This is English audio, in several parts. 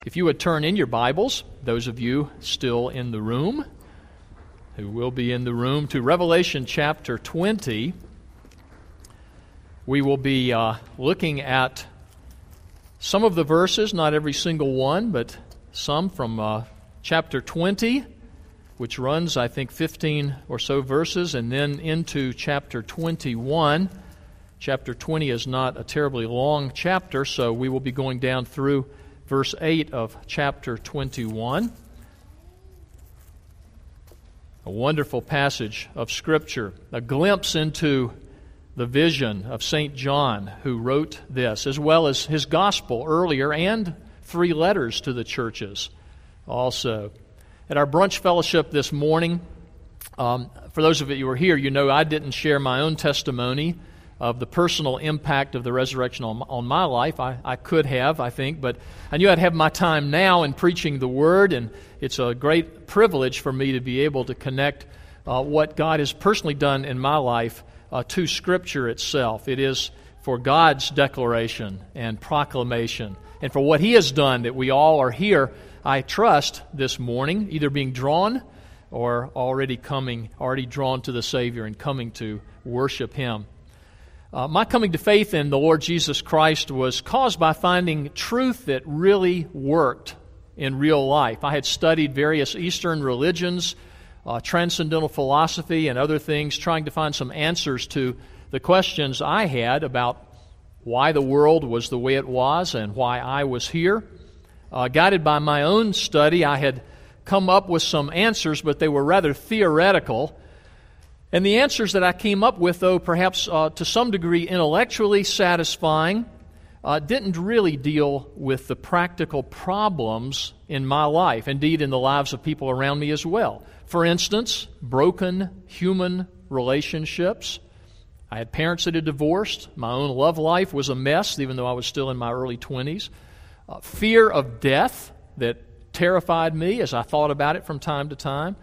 If you would turn in your Bibles, those of you still in the room, who will be in the room, to Revelation chapter 20, we will be looking at some of the verses, not every single one, but some from chapter 20, which runs, I think, 15 or so verses, and then into chapter 21. Chapter 20 is not a terribly long chapter, so we will be going down through verse 8 of chapter 21. A wonderful passage of Scripture, a glimpse into the vision of St. John, who wrote this, as well as his gospel earlier and 3 letters to the churches also. At our brunch fellowship this morning, for those of you who are here, you know I didn't share my own testimony of the personal impact of the resurrection on my life. I could have, I think, but I knew I'd have my time now in preaching the Word, and it's a great privilege for me to be able to connect what God has personally done in my life to Scripture itself. It is for God's declaration and proclamation, and for what He has done that we all are here, I trust, this morning, either being drawn or already drawn to the Savior and coming to worship Him. My coming to faith in the Lord Jesus Christ was caused by finding truth that really worked in real life. I had studied various Eastern religions, transcendental philosophy, and other things, trying to find some answers to the questions I had about why the world was the way it was and why I was here. Guided by my own study, I had come up with some answers, but they were rather theoretical. And the answers that I came up with, though perhaps to some degree intellectually satisfying, didn't really deal with the practical problems in my life, indeed in the lives of people around me as well. For instance, broken human relationships. I had parents that had divorced. My own love life was a mess, even though I was still in my early 20s. Fear of death that terrified me as I thought about it from time to time.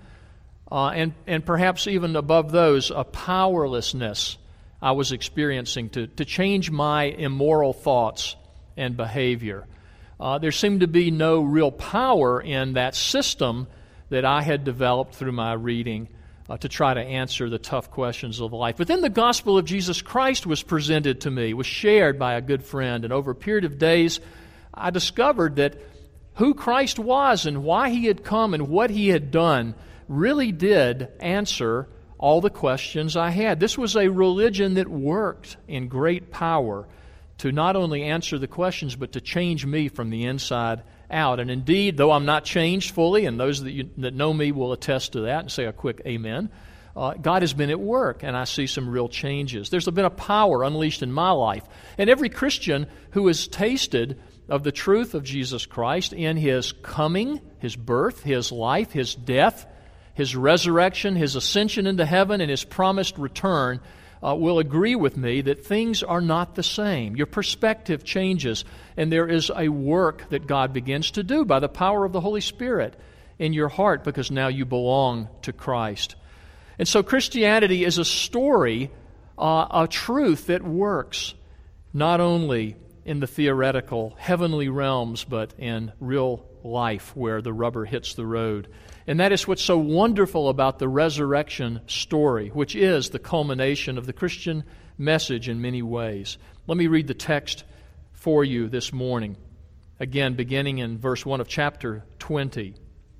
And perhaps even above those, a powerlessness I was experiencing to change my immoral thoughts and behavior. There seemed to be no real power in that system that I had developed through my reading to try to answer the tough questions of life. But then the gospel of Jesus Christ was presented to me, was shared by a good friend, and over a period of days, I discovered that who Christ was and why He had come and what He had done really did answer all the questions I had. This was a religion that worked in great power to not only answer the questions, but to change me from the inside out. And indeed, though I'm not changed fully, and those that know me will attest to that and say a quick amen, God has been at work, and I see some real changes. There's been a power unleashed in my life. And every Christian who has tasted of the truth of Jesus Christ in His coming, His birth, His life, His death, His resurrection, His ascension into heaven, and His promised return will agree with me that things are not the same. Your perspective changes, and there is a work that God begins to do by the power of the Holy Spirit in your heart, because now you belong to Christ. And so Christianity is a story, a truth that works, not only in the theoretical heavenly realms, but in real life where the rubber hits the road. And that is what's so wonderful about the resurrection story, which is the culmination of the Christian message in many ways. Let me read the text for you this morning, again beginning in verse 1 of chapter 20.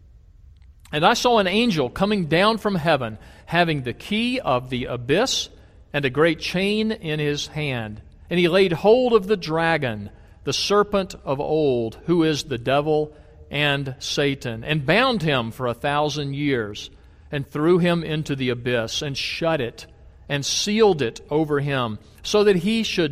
And I saw an angel coming down from heaven, having the key of the abyss and a great chain in his hand. And he laid hold of the dragon, the serpent of old, who is the devil and Satan, and bound him for 1,000 years, and threw him into the abyss, and shut it, and sealed it over him, so that he should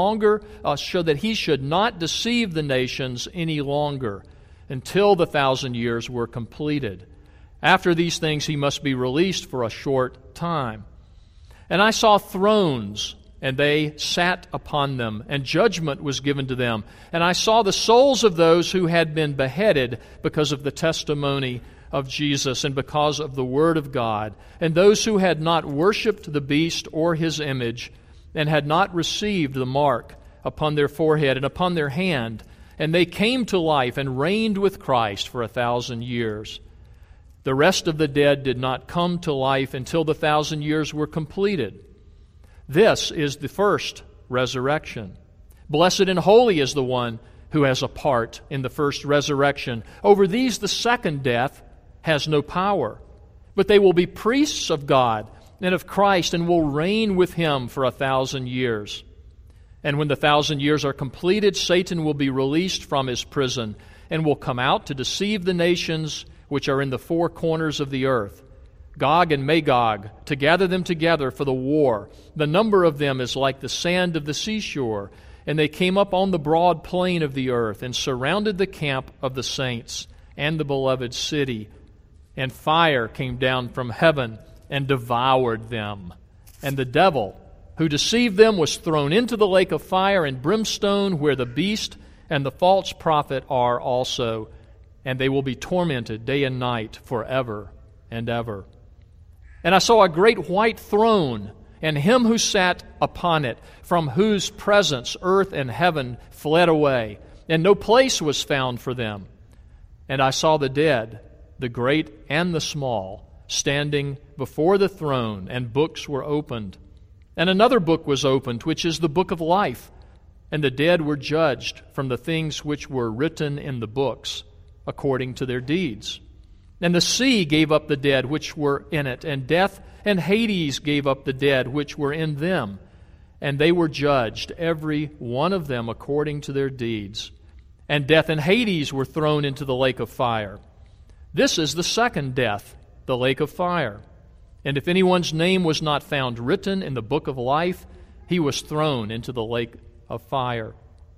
not deceive the nations any longer, until the 1,000 years were completed. After these things he must be released for a short time. And I saw thrones, and they sat upon them, and judgment was given to them. And I saw the souls of those who had been beheaded because of the testimony of Jesus and because of the Word of God, and those who had not worshipped the beast or his image, and had not received the mark upon their forehead and upon their hand. and they came to life and reigned with Christ for 1,000 years. The rest of the dead did not come to life until the 1,000 years were completed. This is the first resurrection. Blessed and holy is the one who has a part in the first resurrection. Over these the second death has no power, but they will be priests of God and of Christ and will reign with Him for 1,000 years. And when the 1,000 years are completed, Satan will be released from his prison and will come out to deceive the nations which are in the four corners of the earth, Gog and Magog, to gather them together for the war. The number of them is like the sand of the seashore. And they came up on the broad plain of the earth and surrounded the camp of the saints and the beloved city. And fire came down from heaven and devoured them. And the devil who deceived them was thrown into the lake of fire and brimstone, where the beast and the false prophet are also. And they will be tormented day and night forever and ever. And I saw a great white throne, and Him who sat upon it, from whose presence earth and heaven fled away, and no place was found for them. And I saw the dead, the great and the small, standing before the throne, and books were opened. And another book was opened, which is the book of life. And the dead were judged from the things which were written in the books, according to their deeds. And the sea gave up the dead which were in it, and death and Hades gave up the dead which were in them. And they were judged, every one of them according to their deeds. And death and Hades were thrown into the lake of fire. This is the second death, the lake of fire. And if anyone's name was not found written in the book of life, he was thrown into the lake of fire.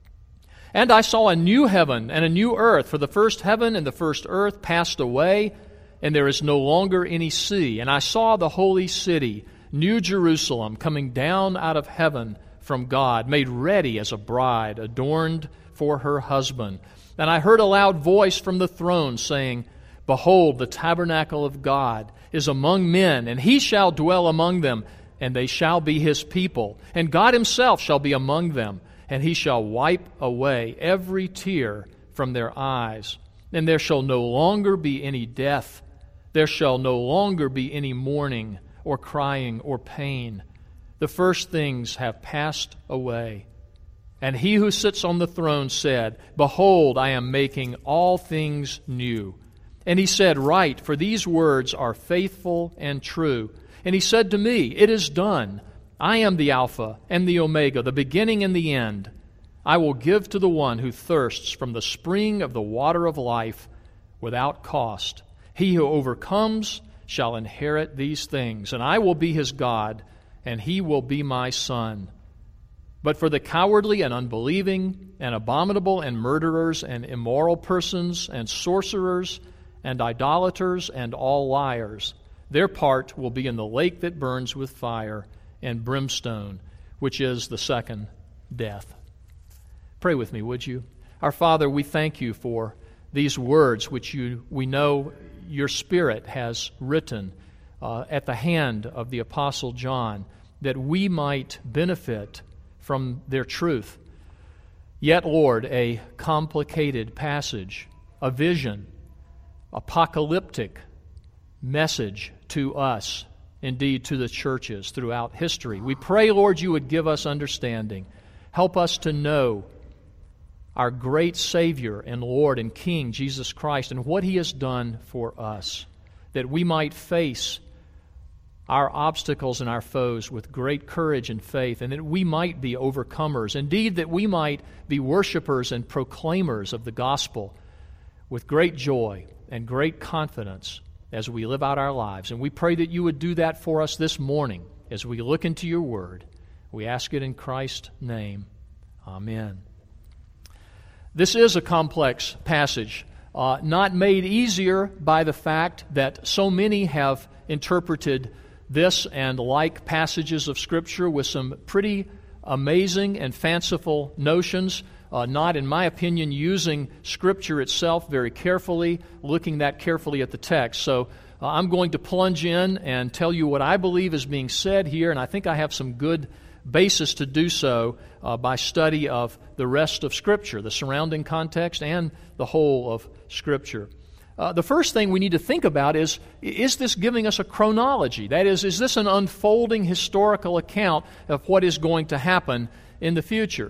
And I saw a new heaven and a new earth, for the first heaven and the first earth passed away, and there is no longer any sea. And I saw the holy city, New Jerusalem, coming down out of heaven from God, made ready as a bride, adorned for her husband. And I heard a loud voice from the throne saying, Behold, the tabernacle of God is among men, and He shall dwell among them, and they shall be His people. And God Himself shall be among them, and He shall wipe away every tear from their eyes. And there shall no longer be any death. There shall no longer be any mourning or crying or pain. The first things have passed away. And He who sits on the throne said, Behold, I am making all things new. And He said, Write, for these words are faithful and true. And He said to me, It is done. I am the Alpha and the Omega, the beginning and the end. I will give to the one who thirsts from the spring of the water of life without cost. He who overcomes shall inherit these things, and I will be his God, and he will be my son. But for the cowardly and unbelieving and abominable and murderers and immoral persons and sorcerers and idolaters and all liars, their part will be in the lake that burns with fire and brimstone, which is the second death. Pray with me, would you? Our Father, we thank You for these words which we know Your Spirit has written at the hand of the Apostle John, that we might benefit from their truth. Yet, Lord, a complicated passage, a vision, apocalyptic message to us, indeed to the churches throughout history. We pray, Lord, You would give us understanding. Help us to know our great Savior and Lord and King, Jesus Christ, and what He has done for us, that we might face our obstacles and our foes with great courage and faith, and that we might be overcomers. Indeed, that we might be worshipers and proclaimers of the gospel with great joy and great confidence as we live out our lives. And we pray that You would do that for us this morning as we look into Your Word. We ask it in Christ's name. Amen. This is a complex passage, not made easier by the fact that so many have interpreted this and like passages of Scripture with some pretty amazing and fanciful notions, not, in my opinion, using Scripture itself very carefully, looking that carefully at the text. So I'm going to plunge in and tell you what I believe is being said here, and I think I have some good basis to do so by study of the rest of Scripture, the surrounding context and the whole of Scripture. The first thing we need to think about is this giving us a chronology? That is this an unfolding historical account of what is going to happen in the future?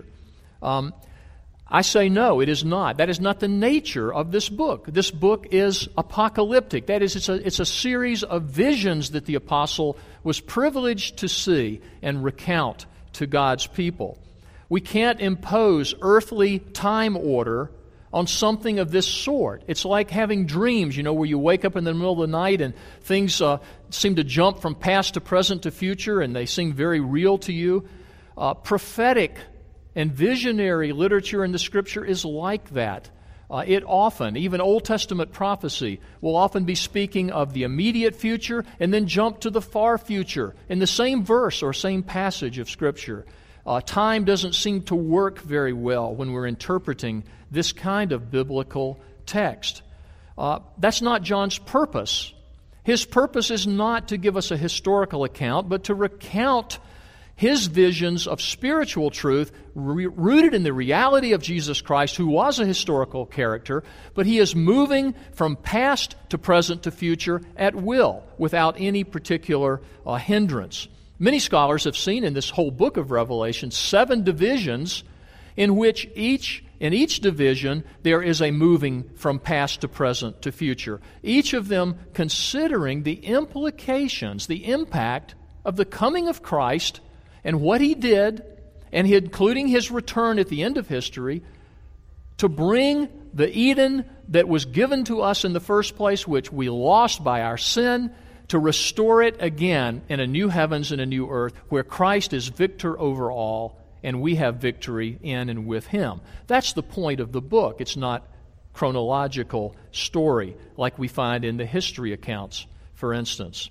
I say no, it is not. That is not the nature of this book. This book is apocalyptic. That is, it's a series of visions that the apostle was privileged to see and recount to God's people. We can't impose earthly time order on something of this sort. It's like having dreams, where you wake up in the middle of the night and things seem to jump from past to present to future, and they seem very real to you. Prophetic and visionary literature in the Scripture is like that. It often, even Old Testament prophecy, will often be speaking of the immediate future and then jump to the far future in the same verse or same passage of Scripture. Time doesn't seem to work very well when we're interpreting this kind of biblical text. That's not John's purpose. His purpose is not to give us a historical account, but to recount his visions of spiritual truth rooted in the reality of Jesus Christ, who was a historical character, but he is moving from past to present to future at will, without any particular hindrance. Many scholars have seen in this whole book of Revelation 7 divisions in which in each division there is a moving from past to present to future, each of them considering the implications, the impact of the coming of Christ and what he did, and including his return at the end of history, to bring the Eden that was given to us in the first place, which we lost by our sin, to restore it again in a new heavens and a new earth, where Christ is victor over all, and we have victory in and with him. That's the point of the book. It's not chronological story like we find in the history accounts, for instance.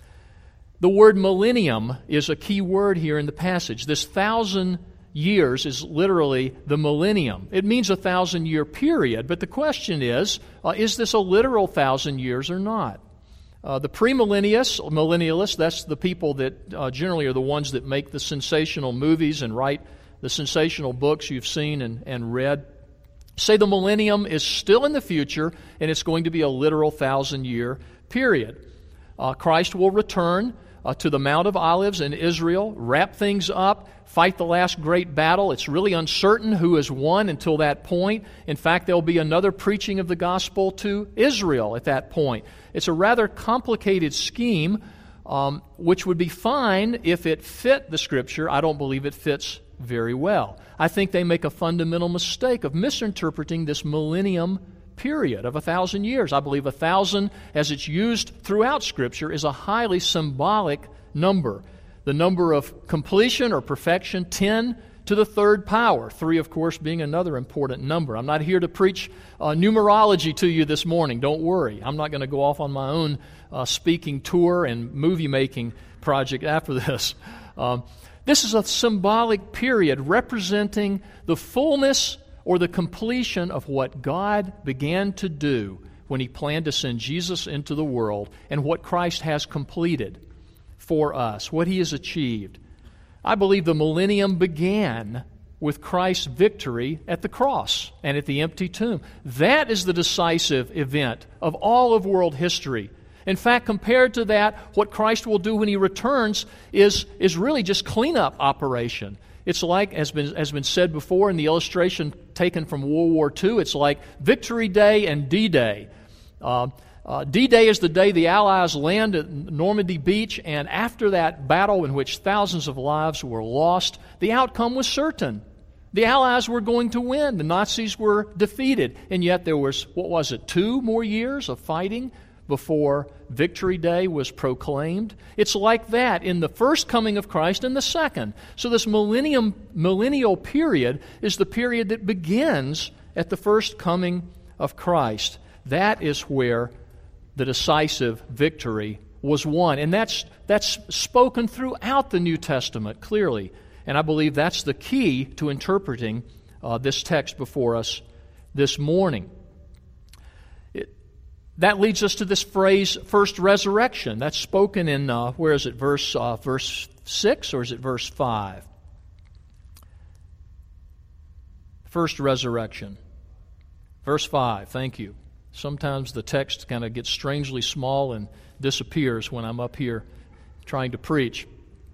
The word millennium is a key word here in the passage. This 1,000 years is literally the millennium. It means a 1,000-year period, but the question is this a literal 1,000 years or not? The premillennialists, that's the people that generally are the ones that make the sensational movies and write the sensational books you've seen and read, say the millennium is still in the future and it's going to be a literal 1,000-year period. Christ will return to the Mount of Olives in Israel, wrap things up, fight the last great battle. It's really uncertain who has won until that point. In fact, there'll be another preaching of the gospel to Israel at that point. It's a rather complicated scheme, which would be fine if it fit the Scripture. I don't believe it fits very well. I think they make a fundamental mistake of misinterpreting this millennium period of 1,000 years. I believe 1,000, as it's used throughout Scripture, is a highly symbolic number. The number of completion or perfection, 10 to the third power. 3, of course, being another important number. I'm not here to preach numerology to you this morning. Don't worry. I'm not going to go off on my own speaking tour and movie-making project after this. This is a symbolic period representing the fullness or the completion of what God began to do when he planned to send Jesus into the world, and what Christ has completed for us, what he has achieved. I believe the millennium began with Christ's victory at the cross and at the empty tomb. That is the decisive event of all of world history. In fact, compared to that, what Christ will do when he returns is really just cleanup operation. It's like, as been said before in the illustration taken from World War II, it's like Victory Day and D-Day. D-Day is the day the Allies land at Normandy Beach, and after that battle in which thousands of lives were lost, the outcome was certain. The Allies were going to win. The Nazis were defeated. And yet there was, 2 more years of fighting before Victory Day was proclaimed? It's like that in the first coming of Christ and the second. So this millennial period is the period that begins at the first coming of Christ. That is where the decisive victory was won. And that's spoken throughout the New Testament clearly. And I believe that's the key to interpreting this text before us this morning. That leads us to this phrase, first resurrection. That's spoken in, verse 6, or is it verse 5? First resurrection. Verse 5, thank you. Sometimes the text kind of gets strangely small and disappears when I'm up here trying to preach.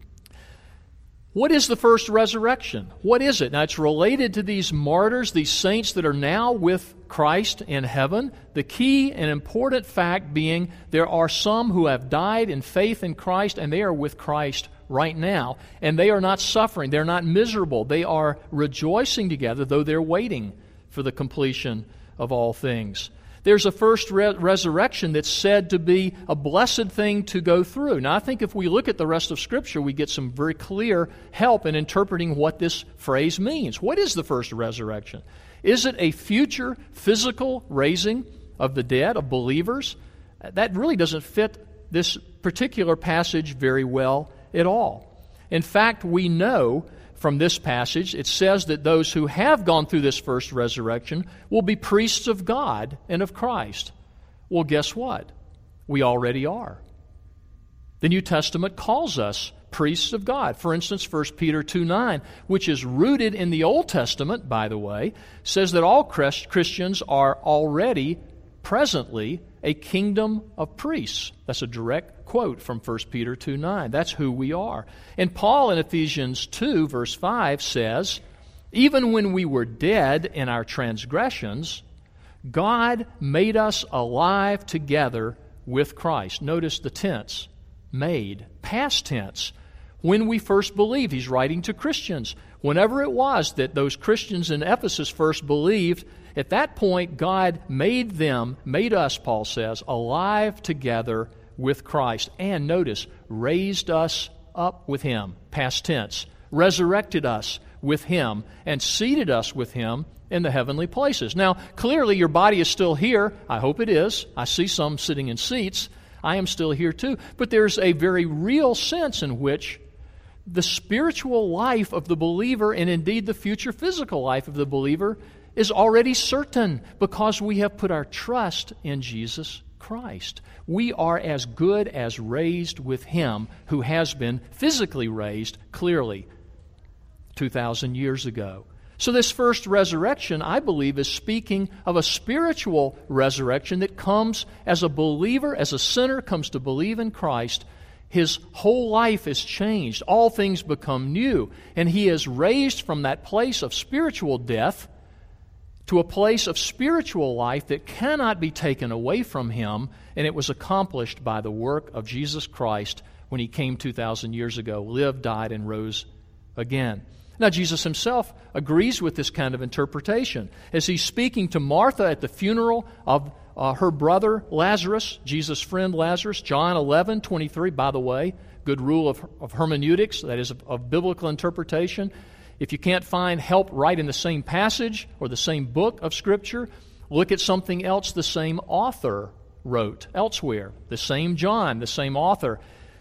What is the first resurrection? What is it? Now, it's related to these martyrs, these saints that are now with Christ in heaven. The key and important fact being there are some who have died in faith in Christ, and they are with Christ right now. And they are not suffering. They're not miserable. They are rejoicing together, though they're waiting for the completion of all things. There's a first resurrection that's said to be a blessed thing to go through. Now, I think if we look at the rest of Scripture, we get some very clear help in interpreting what this phrase means. What is the first resurrection? Is it a future physical raising of the dead, of believers? That really doesn't fit this particular passage very well at all. In fact, we know from this passage, it says that those who have gone through this first resurrection will be priests of God and of Christ. Well, guess what? We already are. The New Testament calls us priests of God. For instance, 1 Peter 2:9, which is rooted in the Old Testament, by the way, says that all Christians are already, presently, a kingdom of priests. That's a direct quote from 1 Peter 2:9. That's who we are. And Paul in Ephesians 2, verse 5 says, even when we were dead in our transgressions, God made us alive together with Christ. Notice the tense, made, past tense. When we first believed, he's writing to Christians. Whenever it was that those Christians in Ephesus first believed, at that point, God made us, Paul says, alive together with Christ. And notice, raised us up with Him, past tense, resurrected us with Him, and seated us with Him in the heavenly places. Now, clearly your body is still here. I hope it is. I see some sitting in seats. I am still here too. But there's a very real sense in which the spiritual life of the believer, and indeed the future physical life of the believer, is already certain because we have put our trust in Jesus Christ. We are as good as raised with Him who has been physically raised clearly 2,000 years ago. So this first resurrection, I believe, is speaking of a spiritual resurrection that comes as a believer, as a sinner comes to believe in Christ. His whole life is changed. All things become new. And he is raised from that place of spiritual death to a place of spiritual life that cannot be taken away from him, and it was accomplished by the work of Jesus Christ when He came 2,000 years ago, lived, died, and rose again. Now, Jesus Himself agrees with this kind of interpretation. As He's speaking to Martha at the funeral of her brother Lazarus, Jesus' friend Lazarus, John 11:23, by the way, good rule of hermeneutics, that is of biblical interpretation. If you can't find help right in the same passage or the same book of Scripture, look at something else the same author wrote elsewhere. The same John, the same author,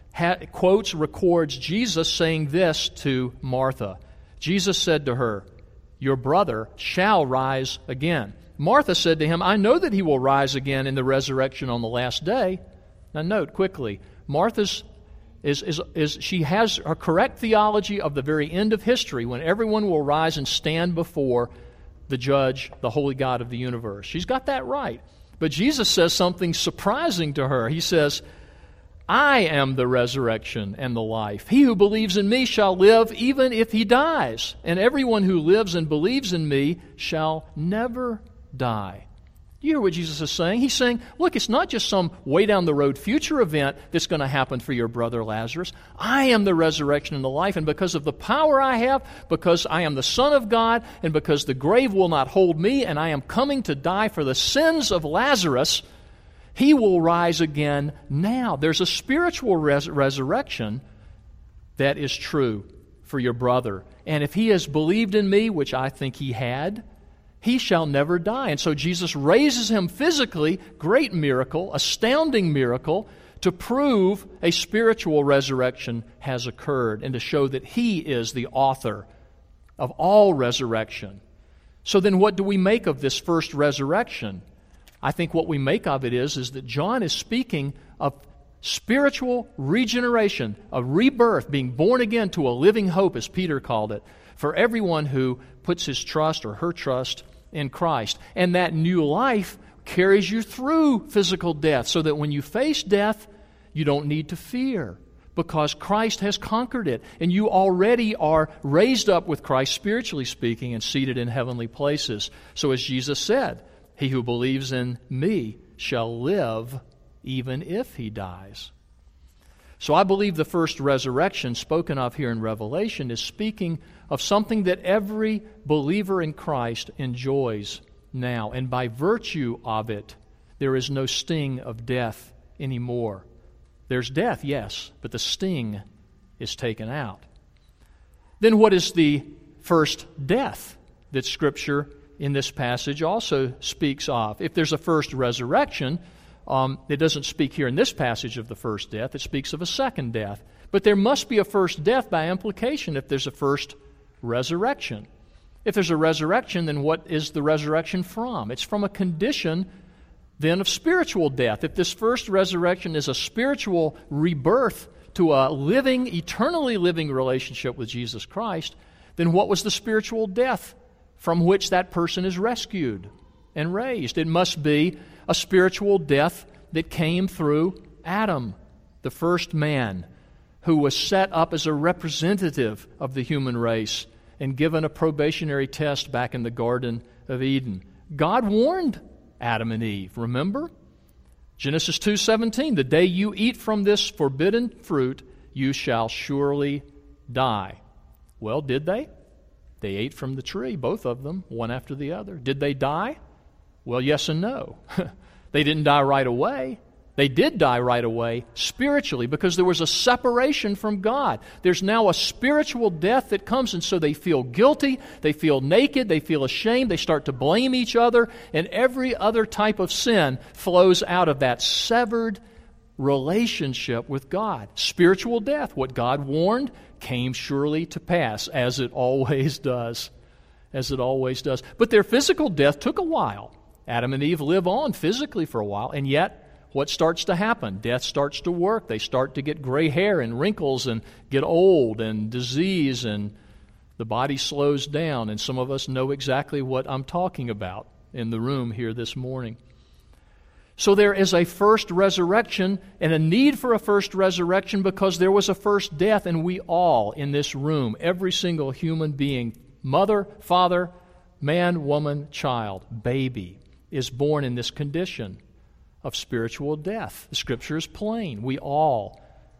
records Jesus saying this to Martha. Jesus said to her, "Your brother shall rise again." Martha said to Him, "I know that he will rise again in the resurrection on the last day." Now note quickly, Martha's she has a correct theology of the very end of history when everyone will rise and stand before the judge, the holy God of the universe. She's got that right. But Jesus says something surprising to her. He says, "I am the resurrection and the life. He who believes in me shall live even if he dies. And everyone who lives and believes in me shall never die." You hear what Jesus is saying? He's saying, look, it's not just some way down the road future event that's going to happen for your brother Lazarus. I am the resurrection and the life, and because of the power I have, because I am the Son of God, and because the grave will not hold me, and I am coming to die for the sins of Lazarus, he will rise again now. There's a spiritual resurrection that is true for your brother. And if he has believed in me, which I think he had, he shall never die. And so Jesus raises him physically, great miracle, astounding miracle, to prove a spiritual resurrection has occurred and to show that He is the author of all resurrection. So then what do we make of this first resurrection? I think what we make of it is that John is speaking of Spiritual regeneration, a rebirth, being born again to a living hope, as Peter called it, for everyone who puts his trust or her trust in Christ. And that new life carries you through physical death, so that when you face death, you don't need to fear, because Christ has conquered it, and you already are raised up with Christ, spiritually speaking, and seated in heavenly places. So as Jesus said, he who believes in me shall live even if he dies. So I believe the first resurrection spoken of here in Revelation is speaking of something that every believer in Christ enjoys now. And by virtue of it, there is no sting of death anymore. There's death, yes, but the sting is taken out. Then what is the first death that Scripture in this passage also speaks of? If there's a first resurrection, it doesn't speak here in this passage of the first death. It speaks of a second death. But there must be a first death by implication if there's a first resurrection. If there's a resurrection, then what is the resurrection from? It's from a condition then of spiritual death. If this first resurrection is a spiritual rebirth to a living, eternally living relationship with Jesus Christ, then what was the spiritual death from which that person is rescued and raised? It must be a spiritual death that came through Adam, the first man, who was set up as a representative of the human race and given a probationary test back in the Garden of Eden. God warned Adam and Eve, remember? Genesis 2:17, the day you eat from this forbidden fruit, you shall surely die. Well, did they? They ate from the tree, both of them, one after the other. Did they die? Well, yes and no. They didn't die right away. They did die right away spiritually because there was a separation from God. There's now a spiritual death that comes, and so they feel guilty, they feel naked, they feel ashamed, they start to blame each other, and every other type of sin flows out of that severed relationship with God. Spiritual death, what God warned, came surely to pass, as it always does. As it always does. But their physical death took a while. Adam and Eve live on physically for a while, and yet what starts to happen? Death starts to work. They start to get gray hair and wrinkles and get old and disease, and the body slows down. And some of us know exactly what I'm talking about in the room here this morning. So there is a first resurrection and a need for a first resurrection because there was a first death, and we all in this room, every single human being, mother, father, man, woman, child, baby, is born in this condition of spiritual death. The Scripture is plain. We all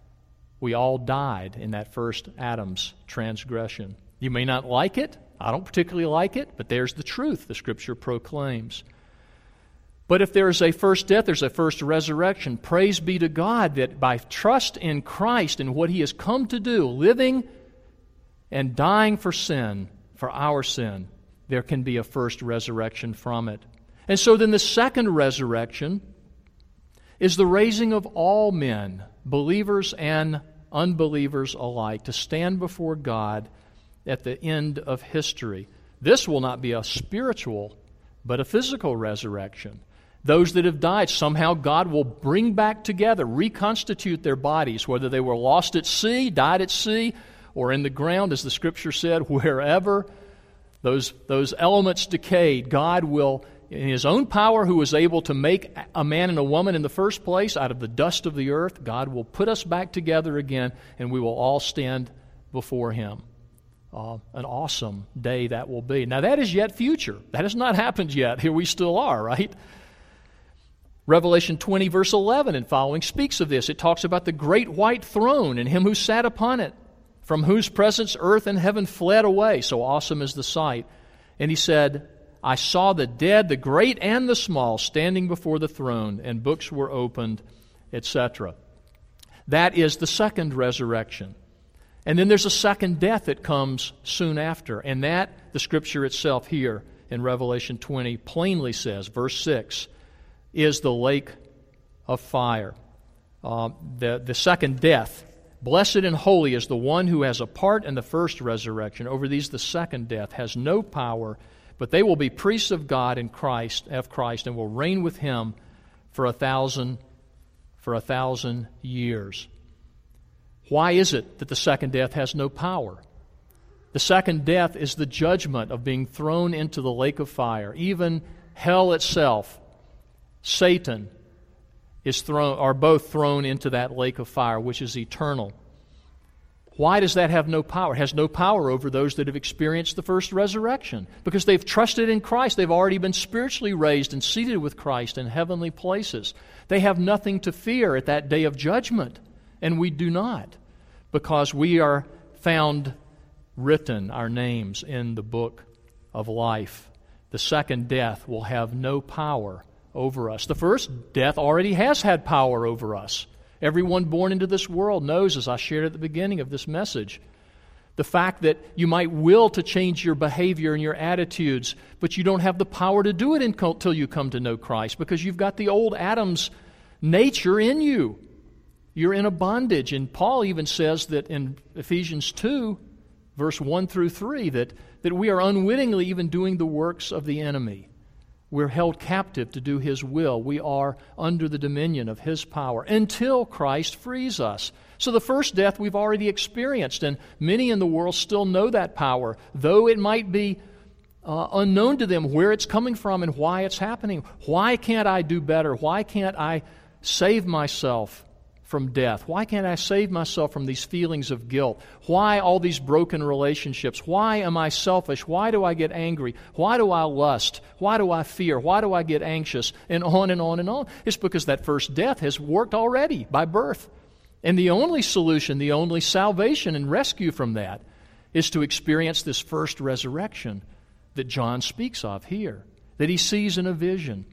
died in that first Adam's transgression. You may not like it. I don't particularly like it, but there's the truth the Scripture proclaims. But if there is a first death, there's a first resurrection. Praise be to God that by trust in Christ and what He has come to do, living and dying for sin, for our sin, there can be a first resurrection from it. And so then the second resurrection is the raising of all men, believers and unbelievers alike, to stand before God at the end of history. This will not be a spiritual, but a physical resurrection. Those that have died, somehow God will bring back together, reconstitute their bodies, whether they were lost at sea, died at sea, or in the ground, as the Scripture said, wherever those elements decayed, God will, in His own power, who was able to make a man and a woman in the first place out of the dust of the earth, God will put us back together again, and we will all stand before Him. An awesome day that will be. Now that is yet future. That has not happened yet. Here we still are, right? Revelation 20 verse 11 and following speaks of this. It talks about the great white throne and Him who sat upon it, from whose presence earth and heaven fled away. So awesome is the sight. And He said, I saw the dead, the great and the small, standing before the throne, and books were opened, etc. That is the second resurrection. And then there's a second death that comes soon after. And that, the Scripture itself here in Revelation 20 plainly says, verse 6, is the lake of fire. The second death. Blessed and holy is the one who has a part in the first resurrection. Over these the second death has no power, but they will be priests of God in Christ, and will reign with Him for 1,000 for 1,000 years. Why is it that the second death has no power? The second death is the judgment of being thrown into the lake of fire. Even hell itself, Satan, are both thrown into that lake of fire, which is eternal. Why does that have no power? It has no power over those that have experienced the first resurrection. Because they've trusted in Christ. They've already been spiritually raised and seated with Christ in heavenly places. They have nothing to fear at that day of judgment. And we do not. Because we are found written, our names, in the book of life. The second death will have no power over us. The first death already has had power over us. Everyone born into this world knows, as I shared at the beginning of this message, the fact that you might will to change your behavior and your attitudes, but you don't have the power to do it until you come to know Christ, because you've got the old Adam's nature in you. You're in a bondage. And Paul even says that in Ephesians 2, verse 1 through 3, that we are unwittingly even doing the works of the enemy. We're held captive to do His will. We are under the dominion of His power until Christ frees us. So the first death we've already experienced, and many in the world still know that power, though it might be unknown to them where it's coming from and why it's happening. Why can't I do better? Why can't I save myself from death? Why can't I save myself from these feelings of guilt? Why all these broken relationships? Why am I selfish? Why do I get angry? Why do I lust? Why do I fear? Why do I get anxious? And on and on and on. It's because that first death has worked already by birth. And the only solution, the only salvation and rescue from that is to experience this first resurrection that John speaks of here, that he sees in a vision.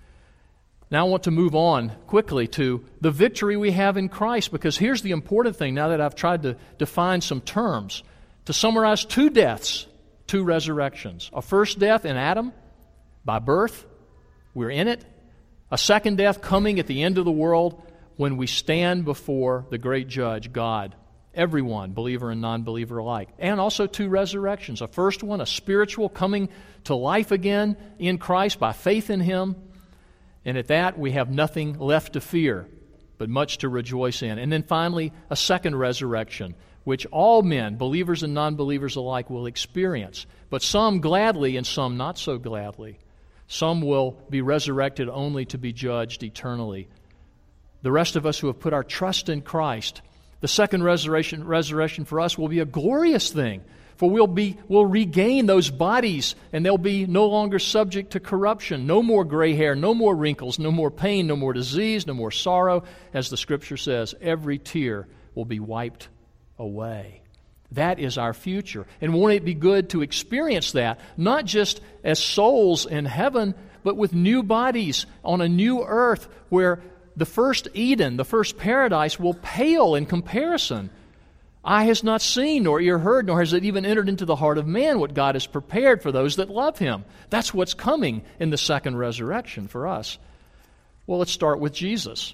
Now I want to move on quickly to the victory we have in Christ, because here's the important thing, now that I've tried to define some terms, to summarize 2 deaths, 2 resurrections. A first death in Adam, by birth, we're in it. A second death coming at the end of the world when we stand before the great judge, God. Everyone, believer and non-believer alike. And also 2 resurrections. A first one, a spiritual coming to life again in Christ by faith in Him. And at that, we have nothing left to fear, but much to rejoice in. And then finally, a second resurrection, which all men, believers and non-believers alike, will experience. But some gladly and some not so gladly. Some will be resurrected only to be judged eternally. The rest of us who have put our trust in Christ, the second resurrection for us will be a glorious thing. For we'll regain those bodies, and they'll be no longer subject to corruption. No more gray hair, no more wrinkles, no more pain, no more disease, no more sorrow. As the Scripture says, every tear will be wiped away. That is our future. And won't it be good to experience that, not just as souls in heaven, but with new bodies on a new earth where the first Eden, the first paradise, will pale in comparison. Eye has not seen, nor ear heard, nor has it even entered into the heart of man what God has prepared for those that love Him. That's what's coming in the second resurrection for us. Well, let's start with Jesus.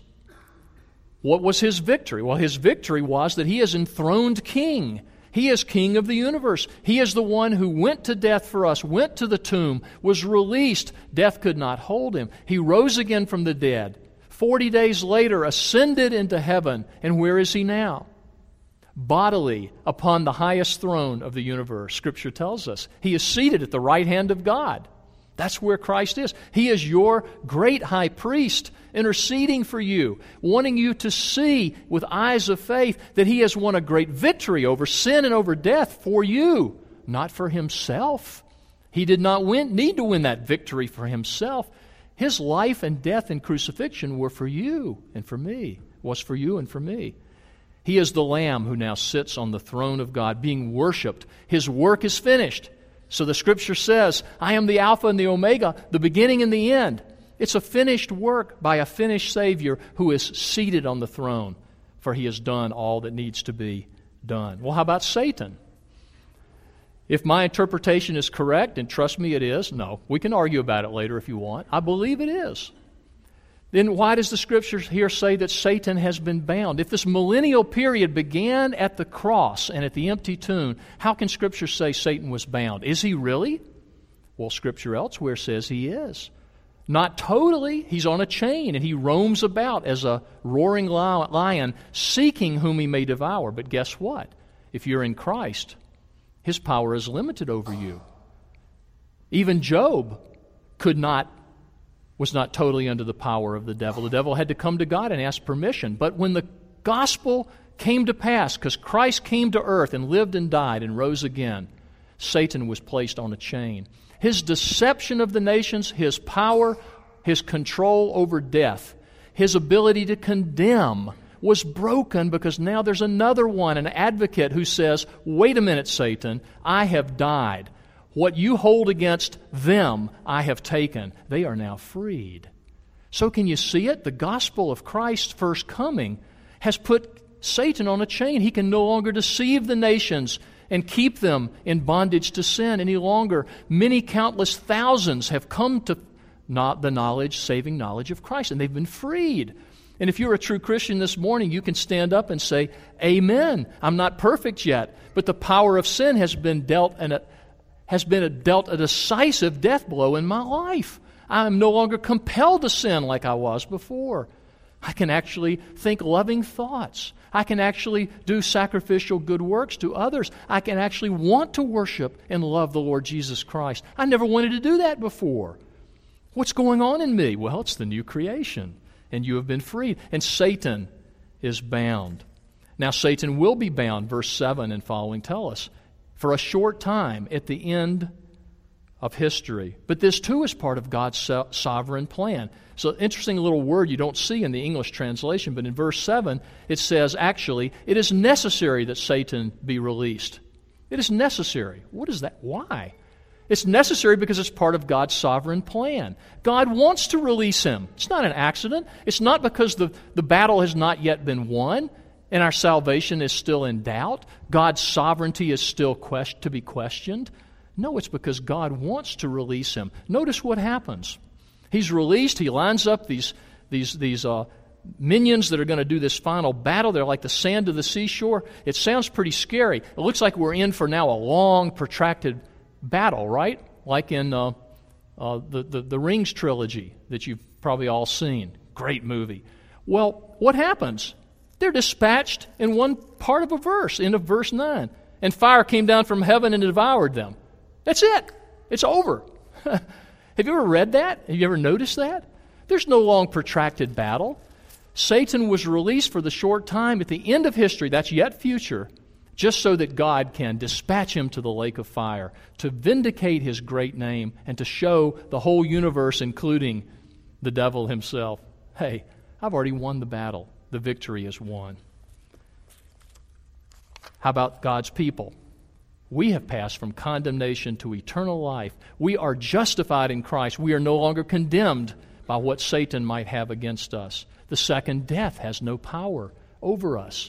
What was His victory? Well, His victory was that He is enthroned King. He is King of the universe. He is the one who went to death for us, went to the tomb, was released. Death could not hold Him. He rose again from the dead. 40 days later, ascended into heaven. And where is He now? Bodily upon the highest throne of the universe. Scripture tells us He is seated at the right hand of God. That's where Christ is. He is your great high priest, interceding for you, wanting you to see with eyes of faith that He has won a great victory over sin and over death for you, not for Himself. He did not need to win that victory for Himself. His life and death and crucifixion were for you and for me, was for you and for me. He is the Lamb who now sits on the throne of God, being worshipped. His work is finished. So the Scripture says, I am the Alpha and the Omega, the beginning and the end. It's a finished work by a finished Savior who is seated on the throne, for He has done all that needs to be done. Well, how about Satan? If my interpretation is correct, and trust me it is, no, we can argue about it later if you want. I believe it is. Then why does the Scriptures here say that Satan has been bound? If this millennial period began at the cross and at the empty tomb, how can Scripture say Satan was bound? Is he really? Well, Scripture elsewhere says he is. Not totally. He's on a chain, and he roams about as a roaring lion, seeking whom he may devour. But guess what? If you're in Christ, his power is limited over you. Even Job was not totally under the power of the devil. The devil had to come to God and ask permission. But when the gospel came to pass, because Christ came to earth and lived and died and rose again, Satan was placed on a chain. His deception of the nations, his power, his control over death, his ability to condemn was broken because now there's another one, an advocate who says, wait a minute, Satan, I have died. What you hold against them, I have taken. They are now freed. So can you see it? The gospel of Christ's first coming has put Satan on a chain. He can no longer deceive the nations and keep them in bondage to sin any longer. Many countless thousands have come to the saving knowledge of Christ, and they've been freed. And if you're a true Christian this morning, you can stand up and say, Amen. I'm not perfect yet, but the power of sin has been dealt a decisive death blow in my life. I am no longer compelled to sin like I was before. I can actually think loving thoughts. I can actually do sacrificial good works to others. I can actually want to worship and love the Lord Jesus Christ. I never wanted to do that before. What's going on in me? Well, it's the new creation, and you have been freed. And Satan is bound. Now, Satan will be bound, verse 7 and following tell us, for a short time at the end of history. But this too is part of God's sovereign plan. So interesting little word you don't see in the English translation, but in verse 7 it says, actually, it is necessary that Satan be released. It is necessary. What is that? Why? It's necessary because it's part of God's sovereign plan. God wants to release him. It's not an accident. It's not because the battle has not yet been won and our salvation is still in doubt. God's sovereignty is still to be questioned. No, it's because God wants to release him. Notice what happens. He's released. He lines up these minions that are going to do this final battle. They're like the sand of the seashore. It sounds pretty scary. It looks like we're in for now a long, protracted battle, right? Like in the Rings trilogy that you've probably all seen. Great movie. Well, what happens? They're dispatched in one part of a verse, end of verse 9. And fire came down from heaven and devoured them. That's it. It's over. Have you ever read that? Have you ever noticed that? There's no long protracted battle. Satan was released for the short time at the end of history, that's yet future, just so that God can dispatch him to the lake of fire, to vindicate his great name, and to show the whole universe, including the devil himself, hey, I've already won the battle. The victory is won. How about God's people? We have passed from condemnation to eternal life. We are justified in Christ. We are no longer condemned by what Satan might have against us. The second death has no power over us.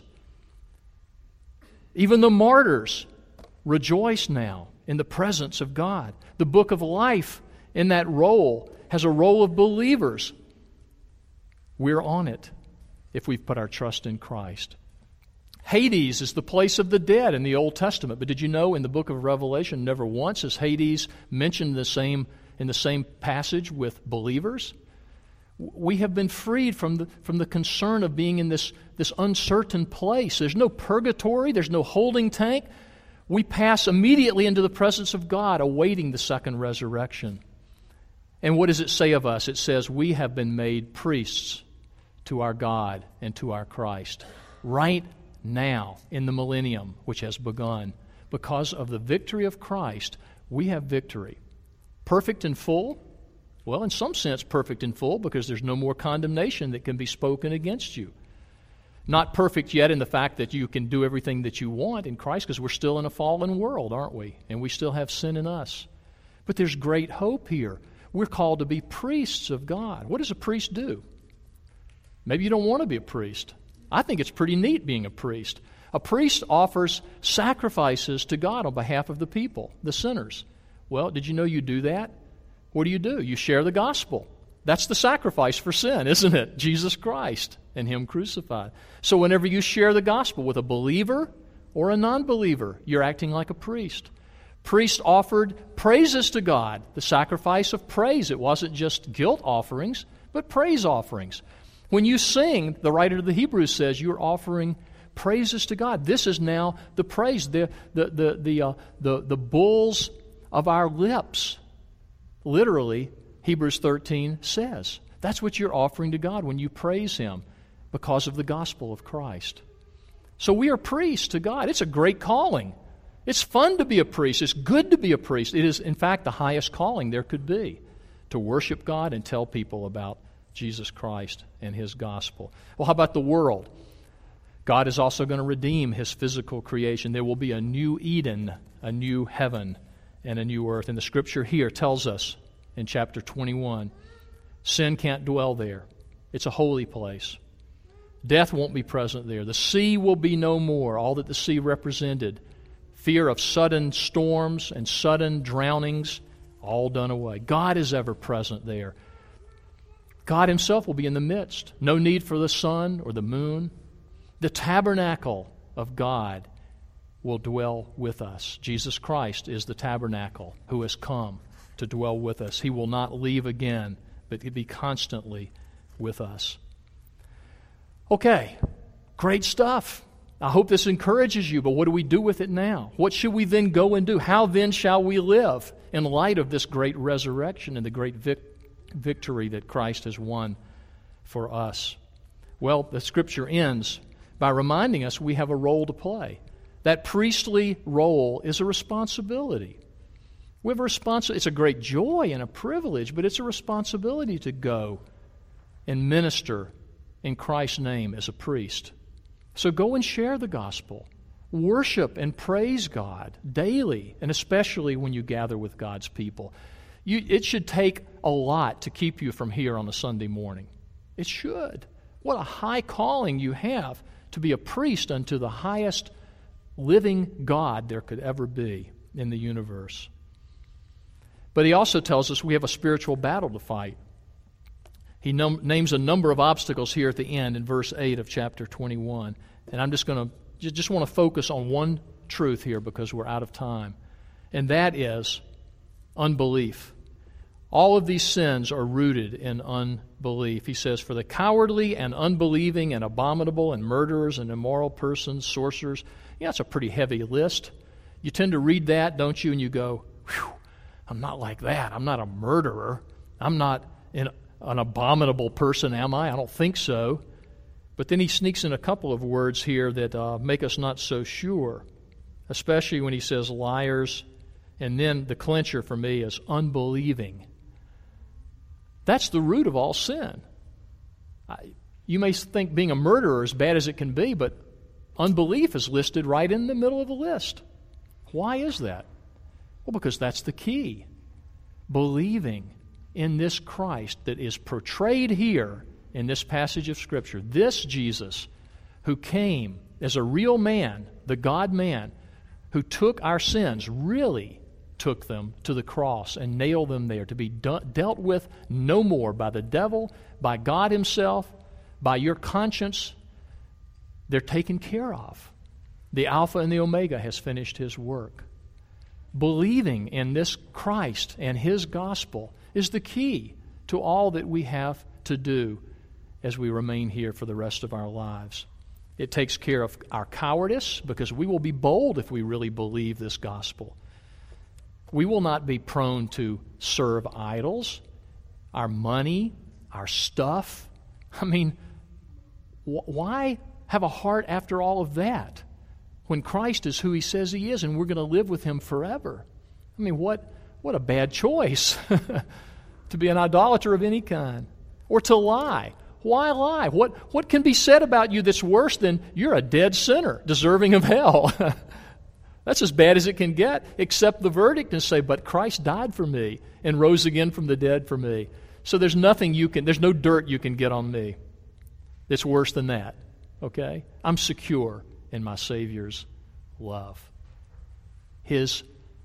Even the martyrs rejoice now in the presence of God. The book of life in that roll has a roll of believers. We're on it if we've put our trust in Christ. Hades is the place of the dead in the Old Testament, but did you know in the book of Revelation never once is Hades mentioned in the same passage with believers? We have been freed from the concern of being in this uncertain place. There's no purgatory, there's no holding tank. We pass immediately into the presence of God, awaiting the second resurrection. And what does it say of us? It says we have been made priests to our God and to our Christ. Right now, in the millennium, which has begun, because of the victory of Christ, we have victory. Perfect and full? Well, in some sense, perfect and full, because there's no more condemnation that can be spoken against you. Not perfect yet in the fact that you can do everything that you want in Christ, because we're still in a fallen world, aren't we? And we still have sin in us. But there's great hope here. We're called to be priests of God. What does a priest do? Maybe you don't want to be a priest. I think it's pretty neat being a priest. A priest offers sacrifices to God on behalf of the people, the sinners. Well, did you know you do that? What do? You share the gospel. That's the sacrifice for sin, isn't it? Jesus Christ and Him crucified. So whenever you share the gospel with a believer or a non-believer, you're acting like a priest. Priests offered praises to God, the sacrifice of praise. It wasn't just guilt offerings, but praise offerings. When you sing, the writer of the Hebrews says you're offering praises to God. This is now the praise, the bulls of our lips. Literally, Hebrews 13 says. That's what you're offering to God when you praise Him because of the gospel of Christ. So we are priests to God. It's a great calling. It's fun to be a priest. It's good to be a priest. It is, in fact, the highest calling there could be, to worship God and tell people about Jesus Christ and His gospel. Well, how about the world? God is also going to redeem His physical creation. There will be a new Eden, a new heaven, and a new earth. And the Scripture here tells us in chapter 21, sin can't dwell there. It's a holy place. Death won't be present there. The sea will be no more, all that the sea represented. Fear of sudden storms and sudden drownings, all done away. God is ever present there. God Himself will be in the midst. No need for the sun or the moon. The tabernacle of God will dwell with us. Jesus Christ is the tabernacle who has come to dwell with us. He will not leave again, but He'll be constantly with us. Okay, great stuff. I hope this encourages you, but what do we do with it now? What should we then go and do? How then shall we live in light of this great resurrection and the great victory that Christ has won for us? Well, the Scripture ends by reminding us we have a role to play. That priestly role is a responsibility. We have a responsibility. It's a great joy and a privilege, but it's a responsibility to go and minister in Christ's name as a priest. So go and share the gospel. Worship and praise God daily, and especially when you gather with God's people. It should take a lot to keep you from here on a Sunday morning. It should. What a high calling you have to be a priest unto the highest living God there could ever be in the universe. But He also tells us we have a spiritual battle to fight. He names a number of obstacles here at the end in verse 8 of chapter 21. And I'm just want to focus on one truth here because we're out of time. And that is unbelief. All of these sins are rooted in unbelief. He says, for the cowardly and unbelieving and abominable and murderers and immoral persons, sorcerers. Yeah, that's a pretty heavy list. You tend to read that, don't you? And you go, whew, I'm not like that. I'm not a murderer. I'm not an abominable person, am I? I don't think so. But then he sneaks in a couple of words here that make us not so sure, especially when he says liars, and then the clincher for me is unbelieving. That's the root of all sin. You may think being a murderer is bad as it can be, but unbelief is listed right in the middle of the list. Why is that? Well, because that's the key. Believing in this Christ that is portrayed here in this passage of Scripture. This Jesus who came as a real man, the God-man, who took our sins, really took them to the cross and nailed them there to be dealt with no more by the devil, by God Himself, by your conscience. They're taken care of. The Alpha and the Omega has finished His work. Believing in this Christ and His gospel is the key to all that we have to do as we remain here for the rest of our lives. It takes care of our cowardice because we will be bold if we really believe this gospel. We will not be prone to serve idols, our money, our stuff. I mean, why have a heart after all of that when Christ is who He says He is and we're going to live with Him forever? I mean, what a bad choice to be an idolater of any kind or to lie. Why lie? What can be said about you that's worse than you're a dead sinner deserving of hell? That's as bad as it can get. Accept the verdict and say, but Christ died for me and rose again from the dead for me. So there's no dirt you can get on me that's worse than that. Okay? I'm secure in my Savior's love. His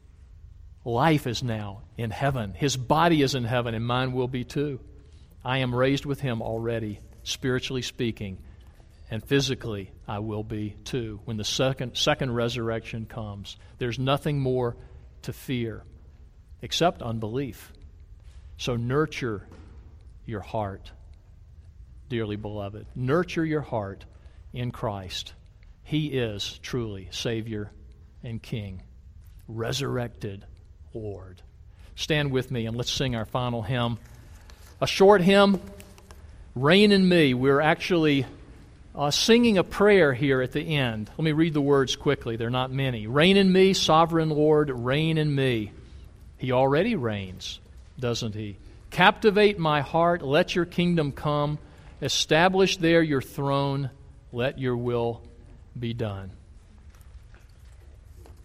life is now in heaven. His body is in heaven, and mine will be too. I am raised with Him already, spiritually speaking, and physically I will be too when the second resurrection comes. There's nothing more to fear, except unbelief. So nurture your heart, dearly beloved. Nurture your heart in Christ. He is truly Savior and King, resurrected Lord. Stand with me and let's sing our final hymn. A short hymn, Reign in Me. We're actually singing a prayer here at the end. Let me read the words quickly. They're not many. Reign in me, sovereign Lord, reign in me. He already reigns, doesn't he? Captivate my heart, let your kingdom come. Establish there your throne, let your will be done.